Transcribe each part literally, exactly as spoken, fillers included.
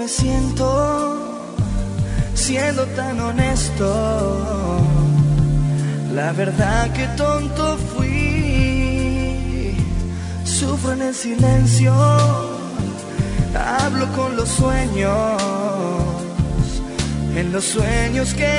me siento siendo tan honesto. La verdad que tonto fui. Sufro en el silencio, hablo con los sueños, en los sueños que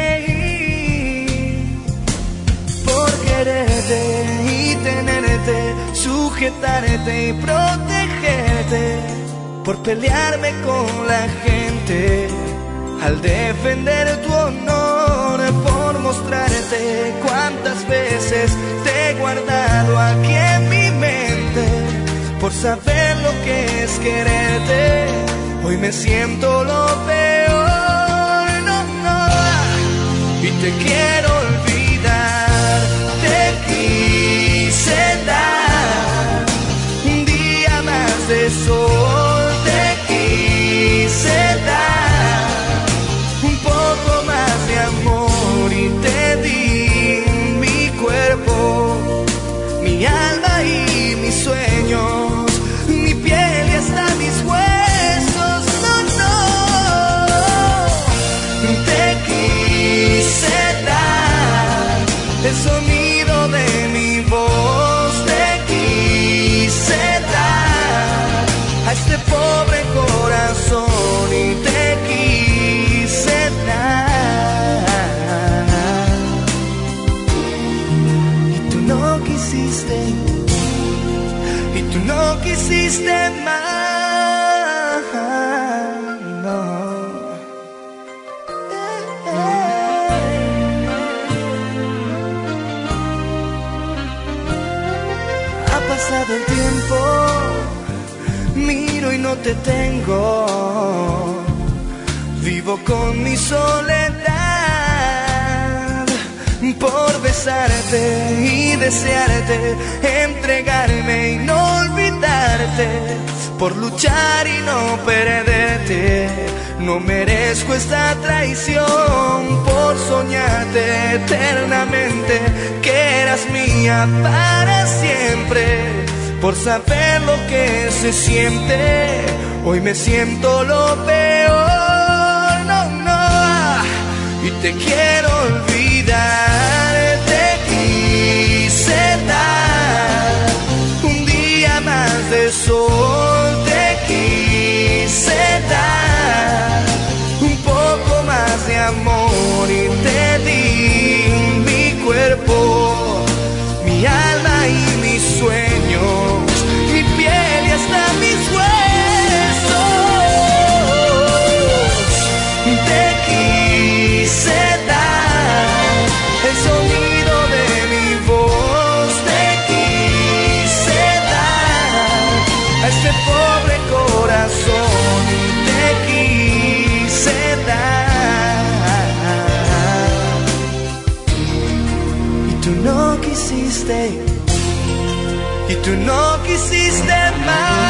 creí. Por quererte y tenerte, sujetarte y protegerte, por pelearme con la gente, al defender tu honor, por mostrarte cuántas veces te he guardado aquí en mi mente, por saber lo que es quererte. Hoy me siento lo peor, no, no, y te quiero olvidar. Te quise dar un día más de sol, te quise dar un poco más de amor y te di mi cuerpo, mi alma y mis sueños, mi piel y hasta mis huesos. No, no, te quise dar el sonido de mi voz, te quise dar a este pobre corazón y te quise dar. Y tú no quisiste, y tú no quisiste más, no. Ha pasado el tiempo, miro y no te tengo, vivo con mi soledad, por besarte y desearte, entregarme y no olvidarte, por luchar y no perderte. No merezco esta traición, por soñarte eternamente, que eras mía para siempre, por saber lo que se siente. Hoy me siento lo peor, no, no, y te quiero olvidar. Te quise dar un día más de sol, te quise dar un poco más de amor y te di mi cuerpo, mi alma y mis sueños, mi piel y hasta mis huesos. Te quise dar el sonido de mi voz, te quise dar a este pobre corazón y te quise dar. Y tú no quisiste, y tú no quisiste más.